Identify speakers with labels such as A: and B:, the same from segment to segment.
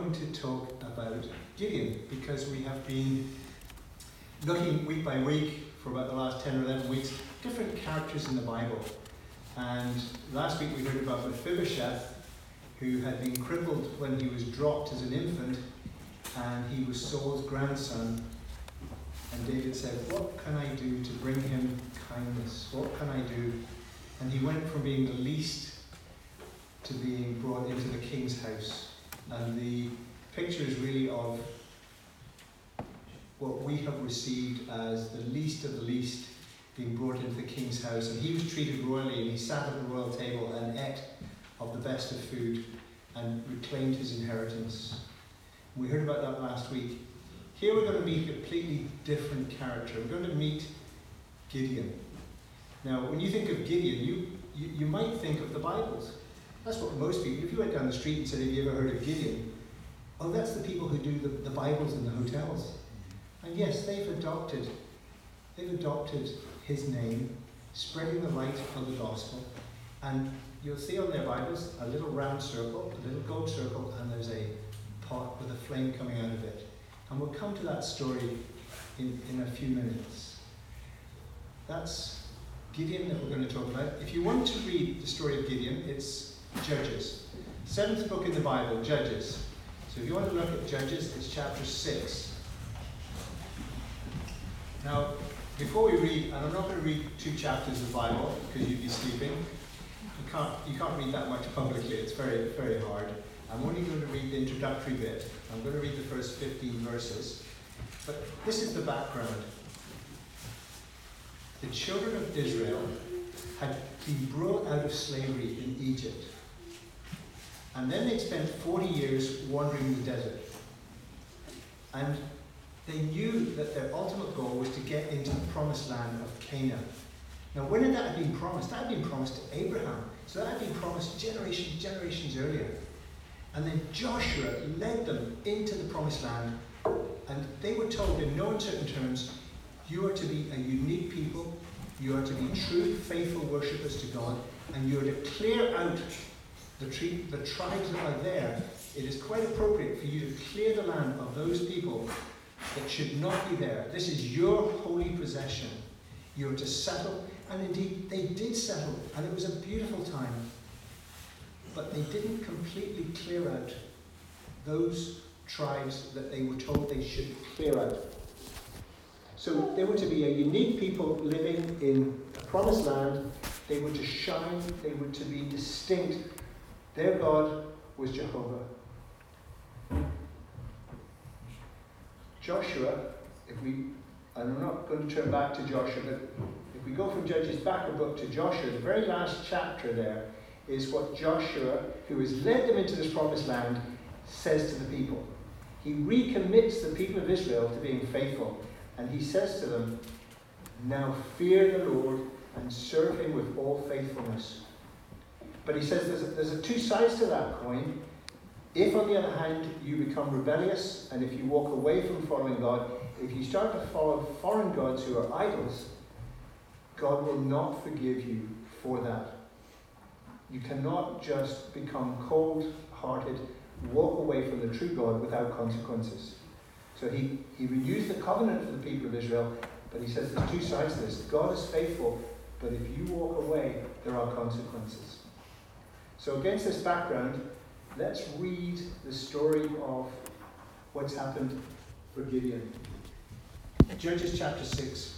A: going to talk about Gideon, because we have been looking week by week for about the last 10 or 11 weeks, different characters in the Bible. And last week we heard about Mephibosheth, who had been crippled when he was dropped as an infant, and he was Saul's grandson. And David said, "What can I do to bring him kindness? What can I do?" And he went from being the least to being brought into the king's house. And the picture is really of what we have received as the least of the least being brought into the king's house. And he was treated royally, and he sat at the royal table and ate of the best of food and reclaimed his inheritance. We heard about that last week. Here we're going to meet a completely different character. We're going to meet Gideon. Now, when you think of Gideon, you might think of the Bibles. That's what most people, if you went down the street and said, "Have you ever heard of Gideon?" Oh, that's the people who do the Bibles in the hotels. And yes, they've adopted his name, spreading the light of the gospel. And you'll see on their Bibles a little round circle, a little gold circle, and there's a pot with a flame coming out of it. And we'll come to that story in a few minutes. That's Gideon that we're going to talk about. If you want to read the story of Gideon, it's Judges. 7th book in the Bible, Judges. So if you want to look at Judges, it's chapter 6. Now, before we read, and I'm not going to read 2 chapters of the Bible because you'd be sleeping. You can't read that much publicly. It's very, very hard. I'm only going to read the introductory bit. I'm going to read the first 15 verses. But this is the background. The children of Israel had been brought out of slavery in Egypt. And then they spent 40 years wandering in the desert. And they knew that their ultimate goal was to get into the promised land of Canaan. Now, when had that been promised? That had been promised to Abraham. So that had been promised generations earlier. And then Joshua led them into the promised land, and they were told in no uncertain terms, you are to be a unique people, you are to be true, faithful worshippers to God, and you are to clear out the tribes that are there. It is quite appropriate for you to clear the land of those people that should not be there. This is your holy possession. You are to settle, and indeed they did settle, and it was a beautiful time. But they didn't completely clear out those tribes that they were told they should clear out. So they were to be a unique people living in a promised land. They were to shine. They were to be distinct. Their God was Jehovah. Joshua, and I'm not going to turn back to Joshua, but if we go from Judges back a book to Joshua, the very last chapter there is what Joshua, who has led them into this promised land, says to the people. He recommits the people of Israel to being faithful. And he says to them, "Now fear the Lord and serve him with all faithfulness." But he says there's 2 sides to that coin. If, on the other hand, you become rebellious, and if you walk away from following God, if you start to follow foreign gods who are idols, God will not forgive you for that. You cannot just become cold-hearted, walk away from the true God without consequences. So he renews the covenant for the people of Israel, but he says there's 2 sides to this. God is faithful, but if you walk away, there are consequences. So against this background, let's read the story of what's happened for Gideon. Judges chapter 6.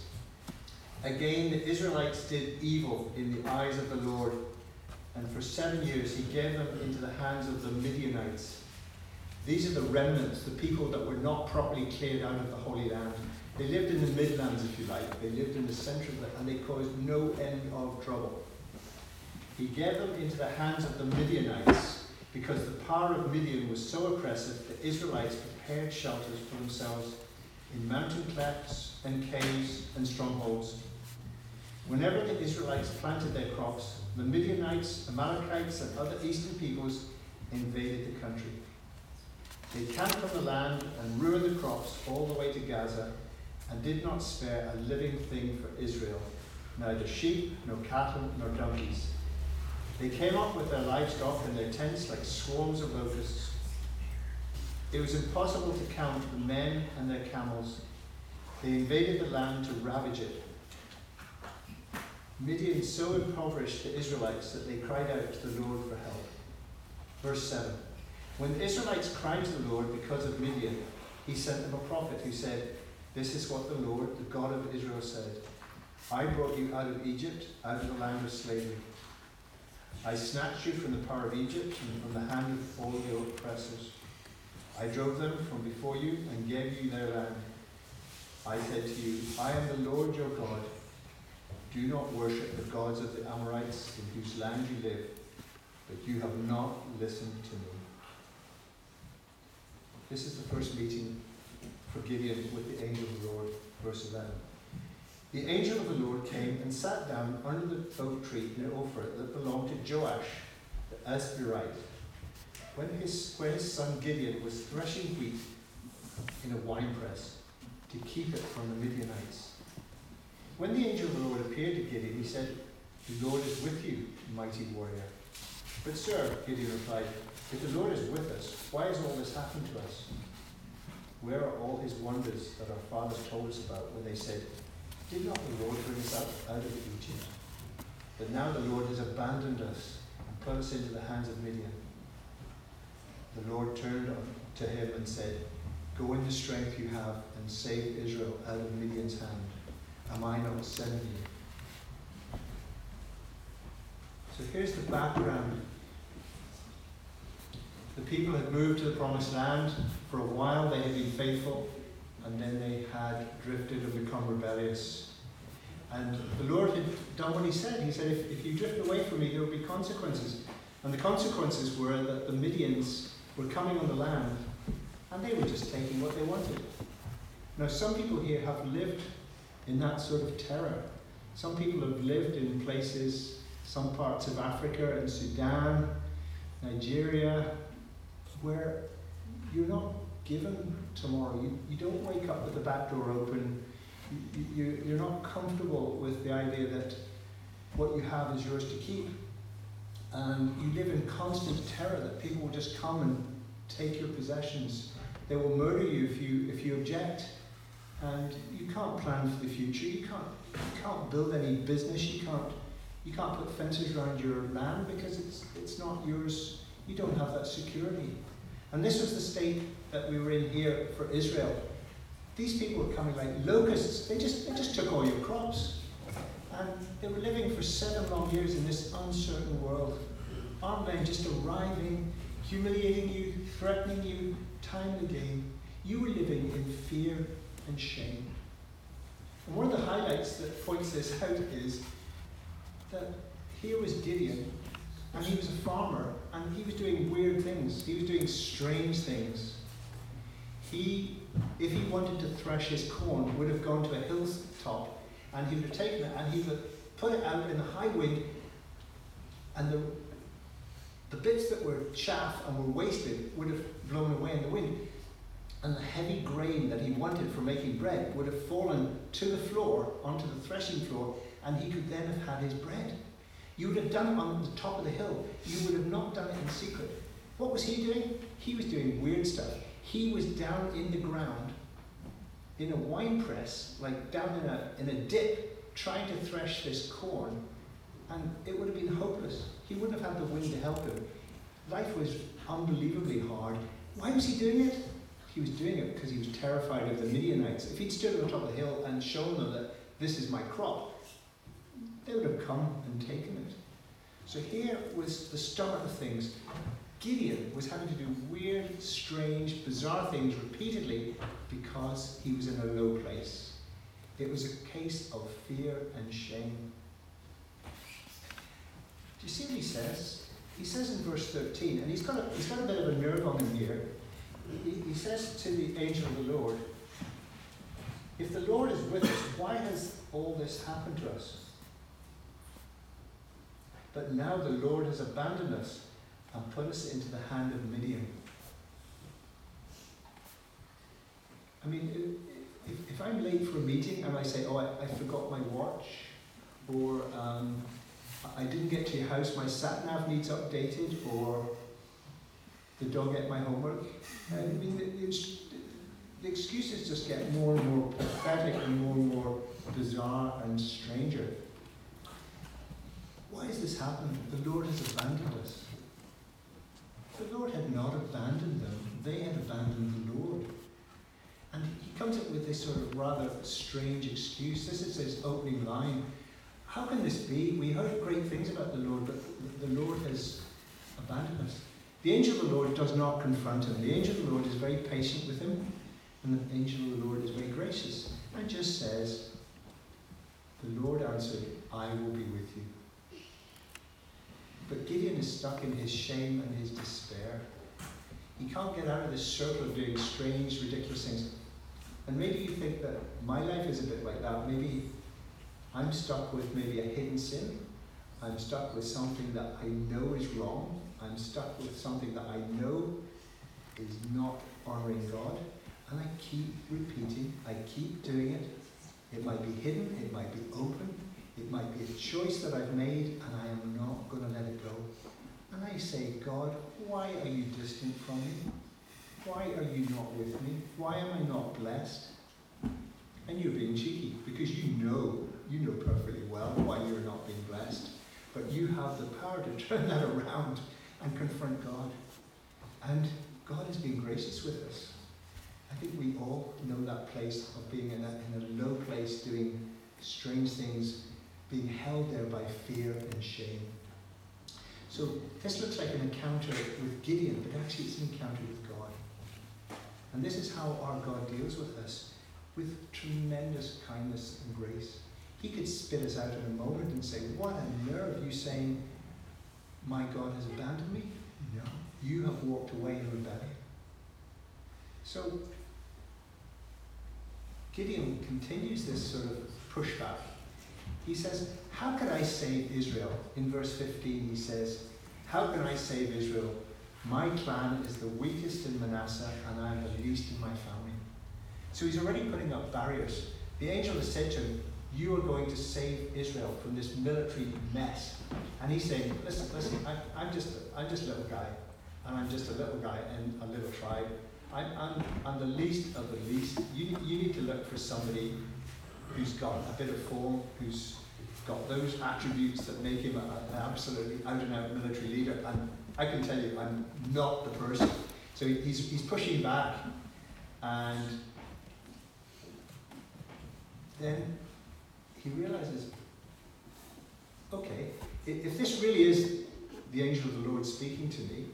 A: Again, the Israelites did evil in the eyes of the Lord, and for 7 years he gave them into the hands of the Midianites. These are the remnants, the people that were not properly cleared out of the Holy Land. They lived in the Midlands, if you like. They lived in the centre of it, and they caused no end of trouble. He gave them into the hands of the Midianites because the power of Midian was so oppressive that Israelites prepared shelters for themselves in mountain clefts and caves and strongholds. Whenever the Israelites planted their crops, the Midianites, Amalekites, and other eastern peoples invaded the country. They camped on the land and ruined the crops all the way to Gaza, and did not spare a living thing for Israel, neither sheep, nor cattle, nor donkeys. They came up with their livestock and their tents like swarms of locusts. It was impossible to count the men and their camels. They invaded the land to ravage it. Midian so impoverished the Israelites that they cried out to the Lord for help. Verse 7. When the Israelites cried to the Lord because of Midian, he sent them a prophet who said, "This is what the Lord, the God of Israel, said. I brought you out of Egypt, out of the land of slavery. I snatched you from the power of Egypt and from the hand of all your oppressors. I drove them from before you and gave you their land. I said to you, I am the Lord your God. Do not worship the gods of the Amorites in whose land you live, but you have not listened to me." This is the first meeting for Gideon with the angel of the Lord, verse 11. The angel of the Lord came and sat down under the oak tree near Ophrah that belonged to Joash the Asbirite, when his son Gideon was threshing wheat in a winepress to keep it from the Midianites. When the angel of the Lord appeared to Gideon, he said, "The Lord is with you, mighty warrior." "But sir," Gideon replied, "if the Lord is with us, why has all this happened to us? Where are all his wonders that our fathers told us about when they said, 'Did not the Lord bring us out of Egypt?' But now the Lord has abandoned us and put us into the hands of Midian." The Lord turned to him and said, "Go in the strength you have and save Israel out of Midian's hand. Am I not sending you?" So here's the background. The people had moved to the promised land. For a while they had been faithful, and then they had drifted and become rebellious. And the Lord had done what he said. He said, if you drift away from me, there will be consequences. And the consequences were that the Midians were coming on the land, and they were just taking what they wanted. Now, some people here have lived in that sort of terror. Some people have lived in places, some parts of Africa and Sudan, Nigeria, where you're not given tomorrow. You don't wake up with the back door open. You're not comfortable with the idea that what you have is yours to keep. And you live in constant terror that people will just come and take your possessions. They will murder you if you object. And you can't plan for the future. You can't build any business. You can't put fences around your land because it's not yours. You don't have that security. And this was the state that we were in here for Israel. These people were coming like locusts. They just took all your crops. And they were living for 7 long years in this uncertain world. Armed men just arriving, humiliating you, threatening you, time and again. You were living in fear and shame. And one of the highlights that points this out is that here was Gideon, and he was a farmer, and he was doing weird things. He was doing strange things. If he wanted to thresh his corn, would have gone to a hilltop, and he would have taken it, and he would have put it out in the high wind, and the bits that were chaff and were wasted would have blown away in the wind. And the heavy grain that he wanted for making bread would have fallen to the floor, onto the threshing floor, and he could then have had his bread. You would have done it on the top of the hill. You would have not done it in secret. What was he doing? He was doing weird stuff. He was down in the ground, in a wine press, like down in a dip, trying to thresh this corn, and it would have been hopeless. He wouldn't have had the wind to help him. Life was unbelievably hard. Why was he doing it? He was doing it because he was terrified of the Midianites. If he'd stood on top of the hill and shown them that this is my crop, they would have come and taken it. So here was the start of things. Gideon was having to do weird, strange, bizarre things repeatedly because he was in a low place. It was a case of fear and shame. Do you see what he says? He says in verse 13, and he's got a bit of a nerve on him here. He says to the angel of the Lord, "If the Lord is with us, why has all this happened to us? But now the Lord has abandoned us and put us into the hand of Midian." I mean, if I'm late for a meeting and I say, "Oh, I forgot my watch," or "I didn't get to your house, my sat-nav needs updated," or "the dog ate my homework," I mean, excuses just get more and more pathetic and more bizarre and stranger. Why is this happening? The Lord has abandoned us. The Lord had not abandoned them. They had abandoned the Lord. And he comes up with this sort of rather strange excuse. This is his opening line. How can this be? We heard great things about the Lord, but the Lord has abandoned us. The angel of the Lord does not confront him. The angel of the Lord is very patient with him, and the angel of the Lord is very gracious. And just says, the Lord answered, I will be with you. But Gideon is stuck in his shame and his despair. He can't get out of this circle of doing strange, ridiculous things. And maybe you think that my life is a bit like that. Maybe I'm stuck with maybe a hidden sin. I'm stuck with something that I know is wrong. I'm stuck with something that I know is not honouring God. And I keep repeating, I keep doing it. It might be hidden, it might be open, it might be a choice that I've made, and I am not going to let it go. And I say, God, why are you distant from me? Why are you not with me? Why am I not blessed? And you're being cheeky, because you know perfectly well why you're not being blessed. But you have the power to turn that around and confront God. And God has been gracious with us. I think we all know that place of being in a low place, doing strange things, being held there by fear and shame. So this looks like an encounter with Gideon, but actually it's an encounter with God. And this is how our God deals with us, with tremendous kindness and grace. He could spit us out in a moment and say, what a nerve, you saying, my God has abandoned me? No, you have walked away in rebellion. So Gideon continues this sort of pushback. He says, how can I save Israel? In verse 15 he says, how can I save Israel? My clan is the weakest in Manasseh, and I am the least in my family. So he's already putting up barriers. The angel has said to him, you are going to save Israel from this military mess. And he's saying, listen, I'm just a little guy. And I'm just a little guy in a little tribe. I'm the least of the least. You need to look for somebody who's got a bit of form, who's got those attributes that make him an absolutely out-and-out military leader. And I can tell you, I'm not the person. So he's pushing back. And then he realizes, okay, if this really is the angel of the Lord speaking to me,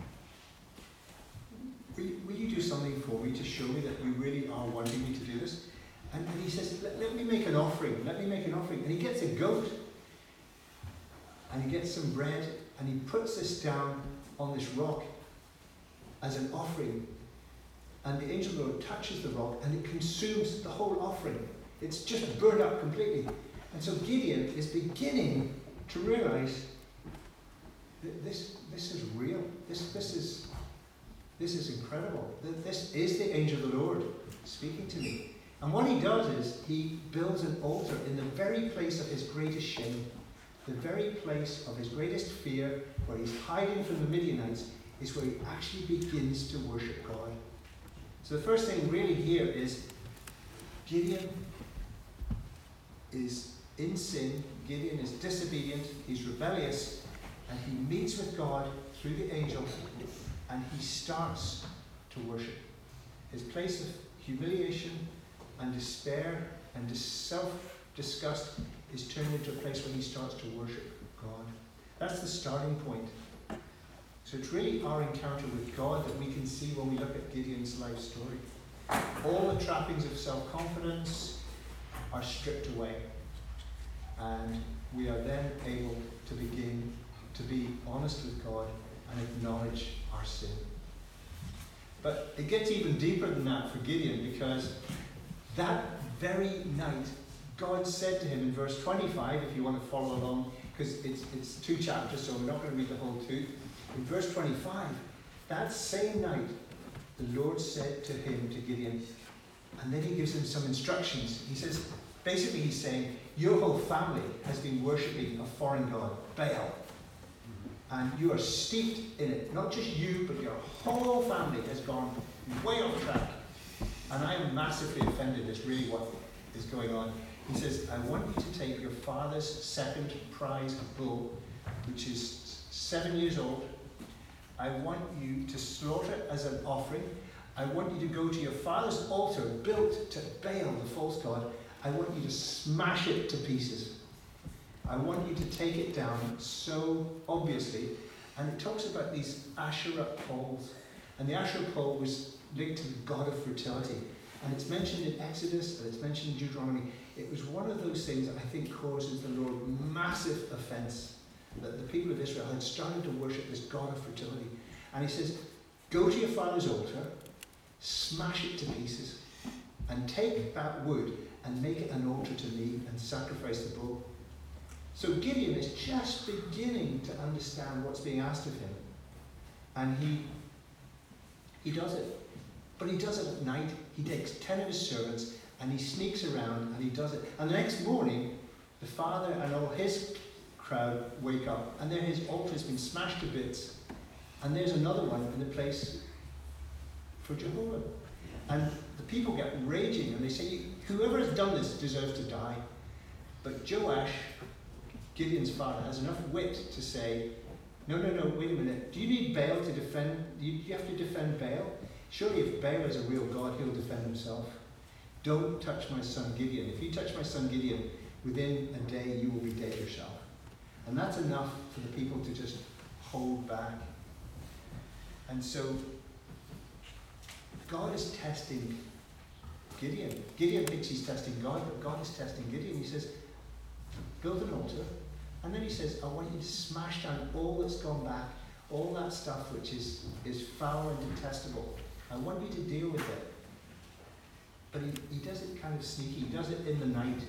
A: will you do something for me to show me that you really are wanting me to do this? And he says, let me make an offering. Let me make an offering. And he gets a goat. And he gets some bread. And he puts this down on this rock as an offering. And the angel of the Lord touches the rock and it consumes the whole offering. It's just burned up completely. And so Gideon is beginning to realize that this is real. This is incredible. This is the angel of the Lord speaking to me. And what he does is he builds an altar in the very place of his greatest shame, the very place of his greatest fear, where he's hiding from the Midianites, is where he actually begins to worship God. So the first thing really here is Gideon is in sin, Gideon is disobedient, he's rebellious, and he meets with God through the angel, and he starts to worship. His place of humiliation and despair and self-disgust is turned into a place where he starts to worship God. That's the starting point. So it's really our encounter with God that we can see when we look at Gideon's life story. All the trappings of self-confidence are stripped away. And we are then able to begin to be honest with God and acknowledge our sin. But it gets even deeper than that for Gideon, because that very night, God said to him in verse 25, if you want to follow along, because it's 2 chapters, so we're not going to read the whole 2. In verse 25, that same night, the Lord said to him, to Gideon, and then he gives him some instructions. He says, basically he's saying, your whole family has been worshipping a foreign god, Baal. And you are steeped in it. Not just you, but your whole family has gone way off track. And I am massively offended is really what is going on. He says, I want you to take your father's second prize bull, which is 7 years old. I want you to slaughter it as an offering. I want you to go to your father's altar built to Baal, the false god. I want you to smash it to pieces. I want you to take it down so obviously. And it talks about these Asherah poles. And the Asherah pole was linked to the god of fertility. And it's mentioned in Exodus, and it's mentioned in Deuteronomy. It was one of those things that I think causes the Lord massive offense, that the people of Israel had started to worship this god of fertility. And he says, go to your father's altar, smash it to pieces, and take that wood and make it an altar to me and sacrifice the bull. So Gideon is just beginning to understand what's being asked of him. And he does it. But he does it at night. He takes 10 of his servants and he sneaks around and he does it. And the next morning, the father and all his crowd wake up and there his altar has been smashed to bits. And there's another one in the place for Jehovah. And the people get raging and they say, whoever has done this deserves to die. But Joash, Gideon's father, has enough wit to say, no, wait a minute. Do you need Baal to defend? Do you have to defend Baal? Surely if Baal is a real god, he'll defend himself. Don't touch my son Gideon. If you touch my son Gideon, within a day you will be dead yourself. And that's enough for the people to just hold back. And so God is testing Gideon. Gideon thinks he's testing God, but God is testing Gideon. He says, build an altar. And then he says, I want you to smash down all that's gone back, all that stuff which is foul and detestable. I want you to deal with it. But he does it kind of sneaky. He does it in the night.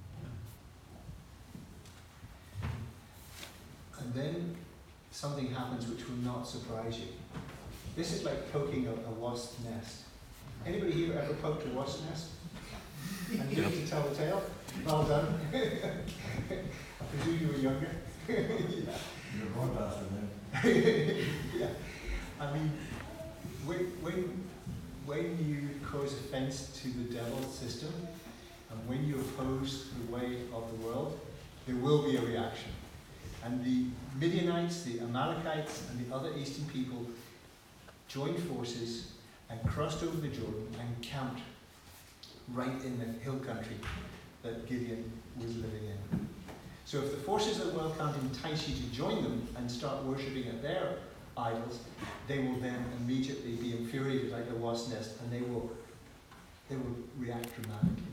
A: And then something happens which will not surprise you. This is like poking a wasp nest. Anybody here ever poked a wasp nest? And you need to tell the tale? Well done. I presume you were younger. Yeah.
B: You're a born bastard, man.
A: Yeah. I mean, when you cause offense to the devil's system, and when you oppose the way of the world, there will be a reaction. And the Midianites, the Amalekites, and the other eastern people joined forces and crossed over the Jordan and camped right in the hill country that Gideon was living in. So if the forces of the world can't entice you to join them and start worshipping at their idols, they will then immediately be infuriated like a wasp nest, and they will react dramatically.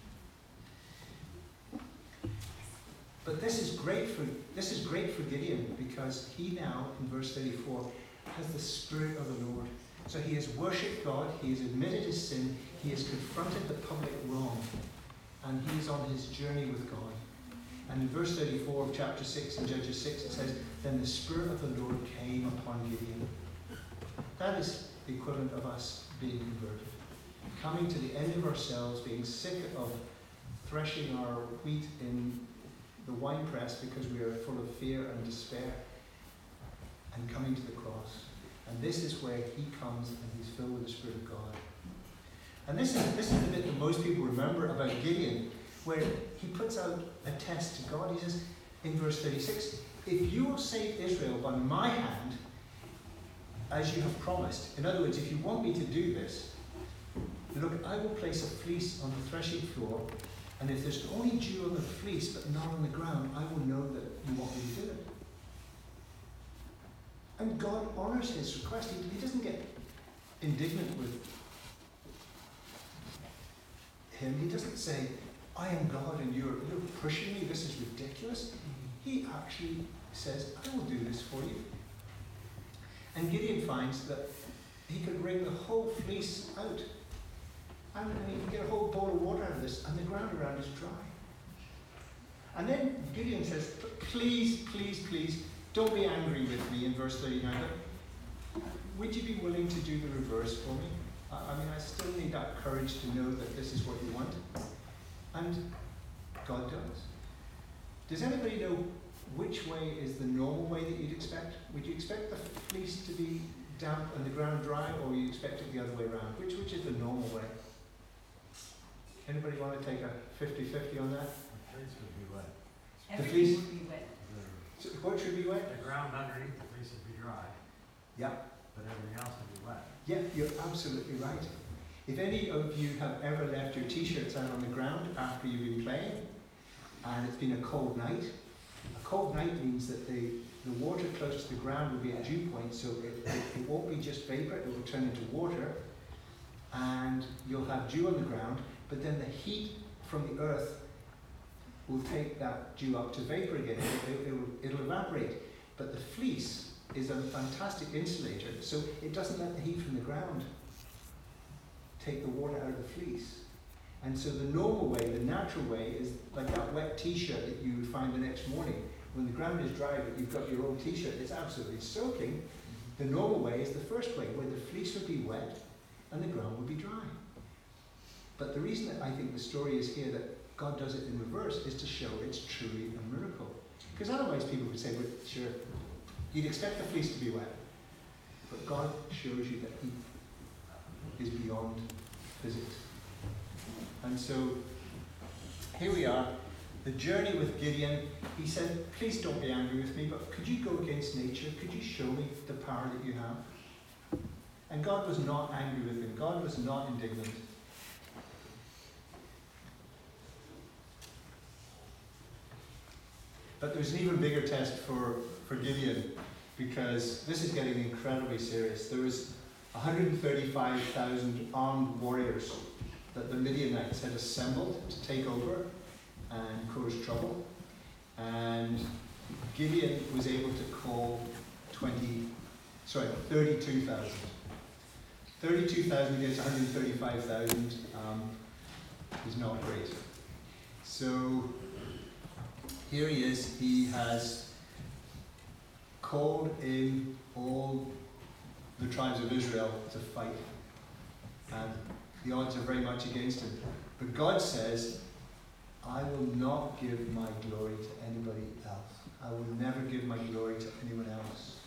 A: But this is great for Gideon, because he now, in verse 34, has the Spirit of the Lord. So he has worshipped God, he has admitted his sin, he has confronted the public wrong, and he is on his journey with God. And in verse 34 of chapter 6 in Judges 6, it says, then the Spirit of the Lord came upon Gideon. That is the equivalent of us being converted. Coming to the end of ourselves, being sick of threshing our wheat in the winepress because we are full of fear and despair, and coming to the cross. And this is where he comes and he's filled with the Spirit of God. And this is the bit that most people remember about Gideon, where he puts out a test to God. He says in verse 36, if you will save Israel by my hand, as you have promised. In other words, if you want me to do this, look, I will place a fleece on the threshing floor, and if there's only dew on the fleece but not on the ground, I will know that you want me to do it. And God honors his request. He doesn't get indignant with him. He doesn't say, I am God and you're pushing me, this is ridiculous. He actually says, I will do this for you. And Gideon finds that he could wring the whole fleece out. And he can get a whole bowl of water out of this, and the ground around is dry. And then Gideon says, please, please, please, don't be angry with me in verse 39. But would you be willing to do the reverse for me? I mean, I still need that courage to know that this is what you want. And God does. Does anybody know which way is the normal way that you'd expect? Would you expect the fleece to be damp and the ground dry, or would you expect it the other way around? Which is the normal way? Anybody want to take a 50-50 on that?
B: The fleece would be wet.
C: Everything would be wet.
A: So what should be wet?
B: The ground underneath the fleece would be dry,
A: Yeah.
B: but everything else would be wet.
A: Yeah, you're absolutely right. If any of you have ever left your t-shirts out on the ground after you've been playing, and it's been a cold night means that the water close to the ground will be at dew point, so it won't be just vapor, it will turn into water, and you'll have dew on the ground, but then the heat from the earth will take that dew up to vapor again. It'll evaporate. But the fleece is a fantastic insulator, so it doesn't let the heat from the ground take the water out of the fleece. And so the normal way, the natural way, is like that wet t-shirt that you would find the next morning. When the ground is dry, but you've got your old t-shirt, it's absolutely soaking. The normal way is the first way, where the fleece would be wet and the ground would be dry. But the reason that I think the story is here that God does it in reverse is to show it's truly a miracle. Because otherwise people would say, well, sure, you'd expect the fleece to be wet. But God shows you that He is beyond physics. And so, here we are, the journey with Gideon. He said, please don't be angry with me, but could you go against nature? Could you show me the power that you have? And God was not angry with him. God was not indignant. But there's an even bigger test for Gideon, because this is getting incredibly serious. There was 135,000 armed warriors that the Midianites had assembled to take over and cause trouble. And Gideon was able to call 32,000. 32,000 against 135,000 is not great. So here he is. He has called in all the tribes of Israel to fight. And the odds are very much against him. But God says, I will not give my glory to anybody else. I will never give my glory to anyone else.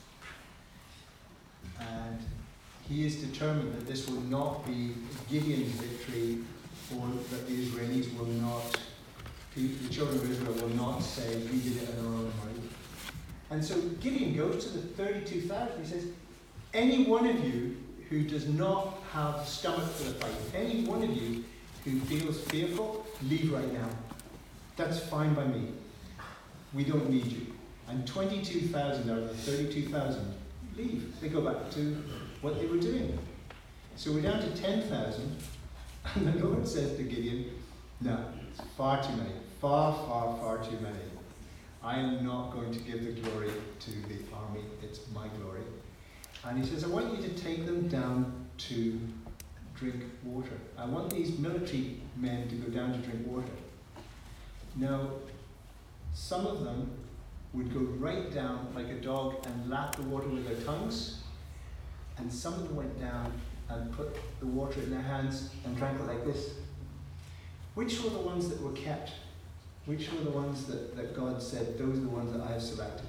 A: And he is determined that this will not be Gideon's victory, or that the Israelis will not, the children of Israel will not say, we did it in our own might. And so Gideon goes to the 32,000. He says, any one of you who does not have stomach for the fight, any one of you who feels fearful, leave right now. That's fine by me. We don't need you. And 22,000 out of the 32,000 leave. They go back to what they were doing. So we're down to 10,000, and the Lord says to Gideon, no, it's far too many. Far, far, far too many. I am not going to give the glory to the army. It's my glory. And he says, I want you to take them down to drink water. I want these military men to go down to drink water. Now, some of them would go right down like a dog and lap the water with their tongues, and some of them went down and put the water in their hands and drank it like this. Which were the ones that were kept? Which were the ones that God said, those are the ones that I have selected?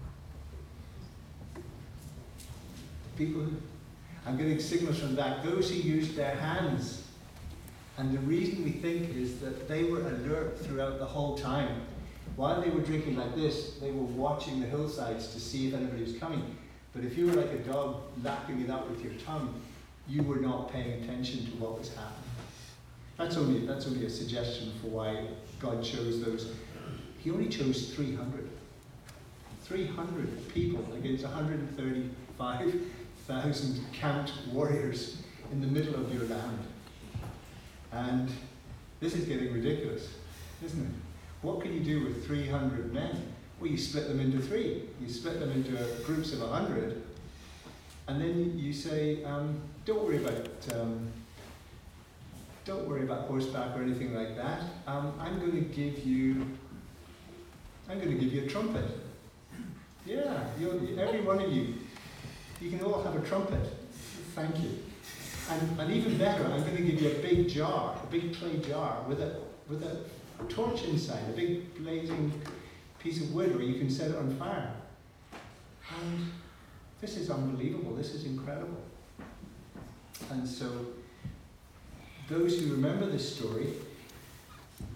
A: People who, I'm getting signals from that, those who used their hands. And the reason we think is that they were alert throughout the whole time. While they were drinking like this, they were watching the hillsides to see if anybody was coming. But if you were like a dog lapping it up with your tongue, you were not paying attention to what was happening. That's only a suggestion for why God chose those. He only chose 300. 300 people against 135,000 camped warriors in the middle of your land. And this is getting ridiculous, isn't it? What can you do with 300 men? Well, you split them into three. You split them into groups of 100, and then you say, don't worry about horseback or anything like that. I'm going to give you a trumpet. Yeah, every one of you can all have a trumpet. Thank you. And even better, I'm going to give you a big jar, a big clay jar with a torch inside, a big blazing piece of wood where you can set it on fire. And this is unbelievable. This is incredible. And so those who remember this story,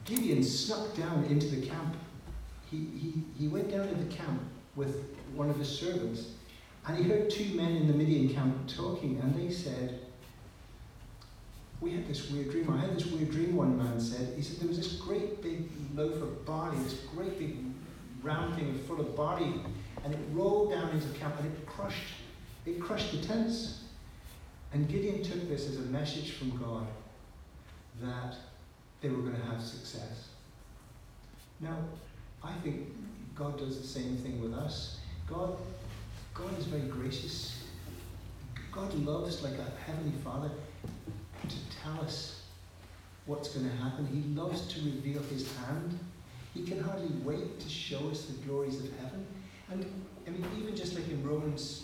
A: Gideon snuck down into the camp. He went down to the camp with one of his servants, and he heard two men in the Midian camp talking, and they said, "We had this weird dream." I had this weird dream, one man said. He said there was this great big loaf of barley, this great big round thing full of barley, and it rolled down into the camp and it crushed the tents. And Gideon took this as a message from God that they were going to have success. Now, I think God does the same thing with us. God is very gracious. God loves, like a heavenly Father, to tell us what's going to happen. He loves to reveal his hand. He can hardly wait to show us the glories of heaven. And I mean, even just like in Romans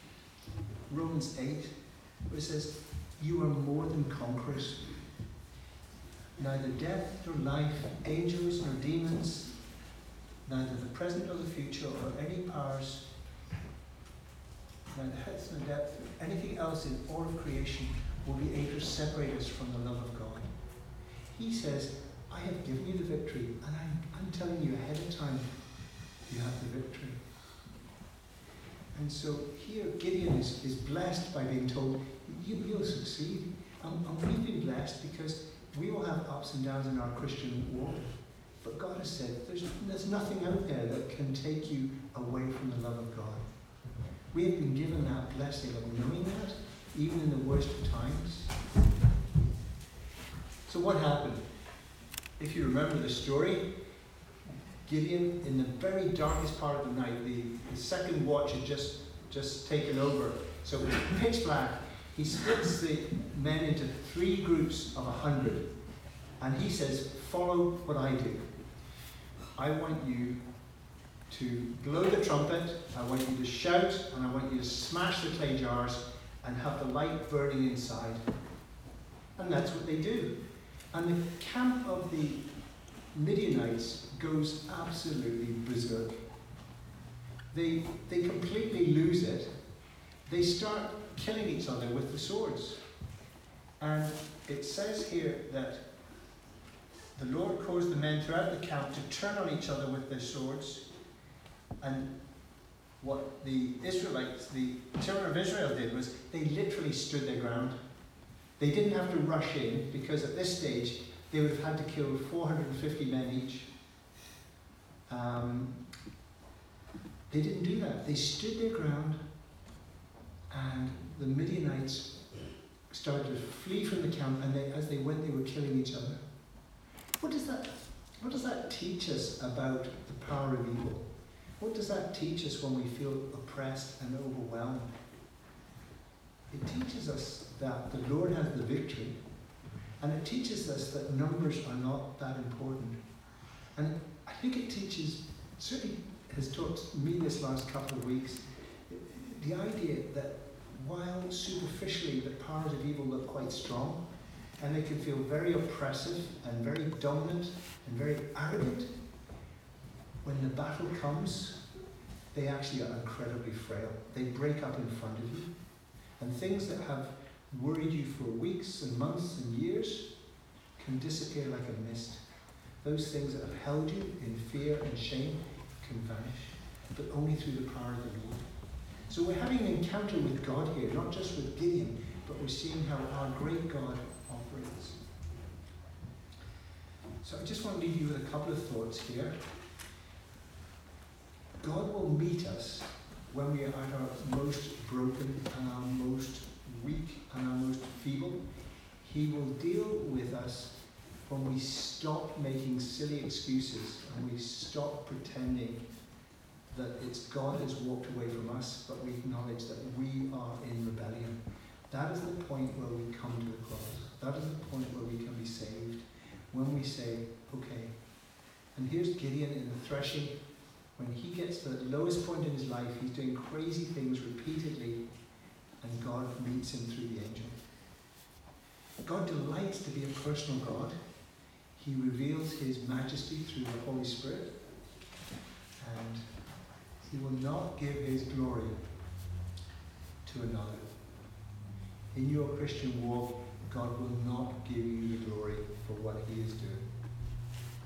A: 8, where it says, "You are more than conquerors. Neither death nor life, angels nor demons, neither the present nor the future, or any powers, neither height nor depth, or anything else in all of creation will be able to separate us from the love of God." He says, "I have given you the victory, and I'm telling you ahead of time, you have the victory." And so here Gideon is blessed by being told, you'll succeed. And we've been blessed because we will have ups and downs in our Christian walk. But God has said, there's nothing out there that can take you away from the love of God. We have been given that blessing of knowing that, even in the worst of times. So what happened? If you remember the story, Gideon, in the very darkest part of the night, the second watch had just taken over, so it was pitch black. He splits the men into 3 groups of 100, and he says, "Follow what I do. I want you to blow the trumpet, I want you to shout, and I want you to smash the clay jars and have the light burning inside." And that's what they do. And the camp of the Midianites goes absolutely berserk. They completely lose it. They start killing each other with the swords. And it says here that the Lord caused the men throughout the camp to turn on each other with their swords. And what the Israelites, the children of Israel, did was they literally stood their ground. They didn't have to rush in, because at this stage they would have had to kill 450 men each. They didn't do that. They stood their ground, and the Midianites started to flee from the camp, and as they went, they were killing each other. What does that teach us about the power of evil? What does that teach us when we feel oppressed and overwhelmed? It teaches us that the Lord has the victory, and it teaches us that numbers are not that important. And I think it teaches, certainly has taught me this last couple of weeks, the idea that while superficially the powers of evil look quite strong, and they can feel very oppressive and very dominant and very arrogant, when the battle comes, they actually are incredibly frail. They break up in front of you. And things that have worried you for weeks and months and years can disappear like a mist. Those things that have held you in fear and shame can vanish, but only through the power of the Lord. So we're having an encounter with God here, not just with Gideon, but we're seeing how our great God operates. So I just want to leave you with a couple of thoughts here. God will meet us when we are at our most broken and our most weak and our most feeble. He will deal with us when we stop making silly excuses and we stop pretending that it's God has walked away from us, but we acknowledge that we are in rebellion. That is the point where we come to the cross. That is the point where we can be saved. When we say, okay. And here's Gideon in the threshing. When he gets to the lowest point in his life, he's doing crazy things repeatedly, and God meets him through the angel. God delights to be a personal God. He reveals his majesty through the Holy Spirit, and he will not give his glory to another. In your Christian walk, God will not give you the glory for what he is doing.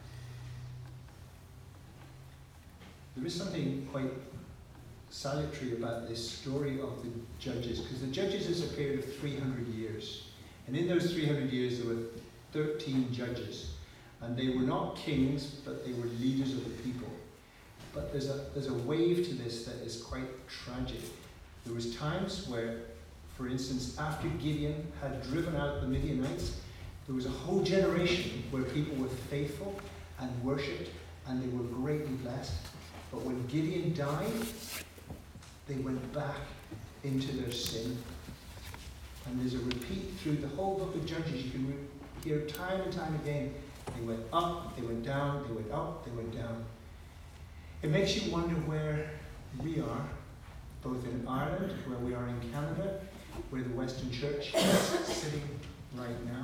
A: there is something quite salutary about this story of the judges, because the judges is a period of 300 years. And in those 300 years, there were 13 judges. And they were not kings, but they were leaders of the people. But there's a wave to this that is quite tragic. There was times where, for instance, after Gideon had driven out the Midianites, there was a whole generation where people were faithful and worshipped, and they were greatly blessed. But when Gideon died, they went back into their sin. And there's a repeat through the whole book of Judges. You can hear time and time again. They went up, they went down, they went up, they went down. It makes you wonder where we are, both in Ireland, where we are in Canada, where the Western Church is sitting right now.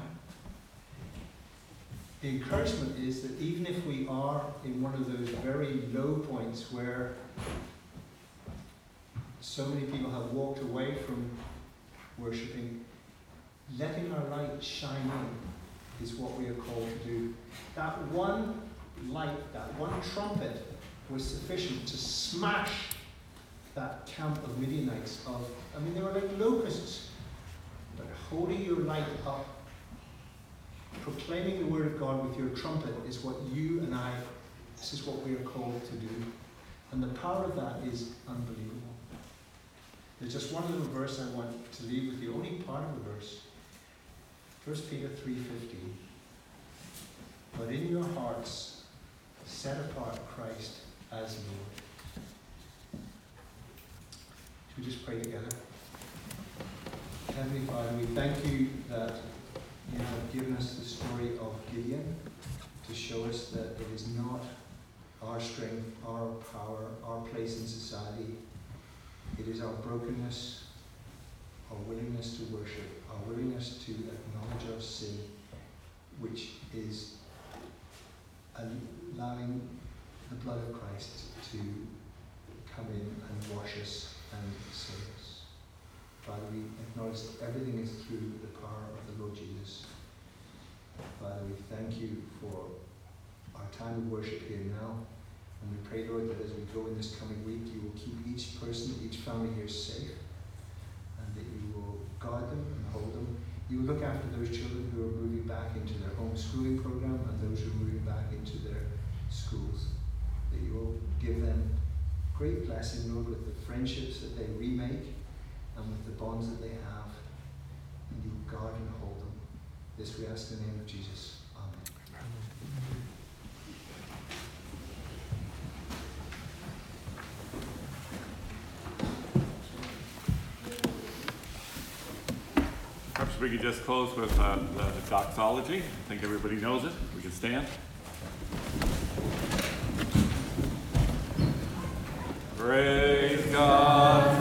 A: The encouragement is that even if we are in one of those very low points where so many people have walked away from worshipping, letting our light shine in is what we are called to do. That one light, that one trumpet was sufficient to smash that camp of Midianites. They were like locusts. But holding your light up, proclaiming the word of God with your trumpet is what you and I, this is what we are called to do. And the power of that is unbelievable. There's just one little verse I want to leave with you, only part of the verse. 1 Peter 3:15. But in your hearts, set apart Christ as Lord. Should we just pray together? Heavenly Father, we thank you that you have given us the story of Gideon to show us that it is not our strength, our power, our place in society. It is our brokenness, our willingness to worship, our willingness to acknowledge our sin, which is allowing the blood of Christ to come in and wash us and save us. Father, we acknowledge that everything is through the power of the Lord Jesus. Father, we thank you for our time of worship here now. And we pray, Lord, that as we go in this coming week, you will keep each person, each family here safe, and that you will guard them and hold them. You will look after those children who are moving back into their homeschooling program and those who are moving back into their schools. That you will give them great blessing, Lord, with the friendships that they remake and with the bonds that they have. And you will guard and hold them. This we ask in the name of Jesus. Amen.
D: Perhaps we could just close with the doxology. I think everybody knows it. We can stand. Praise God.